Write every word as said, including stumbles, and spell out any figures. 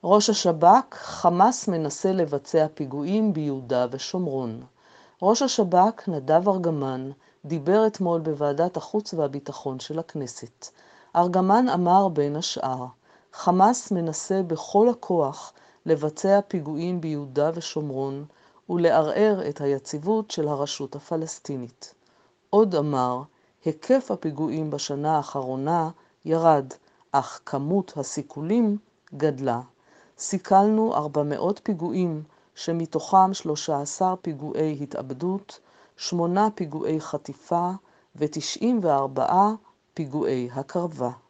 ראש השב"כ, חמאס מנסה לבצע פיגועים ביהודה ושומרון. ראש השב"כ, נדב ארגמן, דיבר אתמול בוועדת החוץ והביטחון של הכנסת. ארגמן אמר בין השאר, חמאס מנסה בכל הכוח לבצע פיגועים ביהודה ושומרון ולערער את היציבות של הרשות הפלסטינית. עוד אמר, היקף הפיגועים בשנה האחרונה ירד, אך כמות הסיכולים גדלה. סיכלנו ארבע מאות פיגועים, שמתוכם שלושה עשר פיגועי התאבדות, שמונה פיגועי חטיפה ו-תשעים וארבעה פיגועי הקרבה.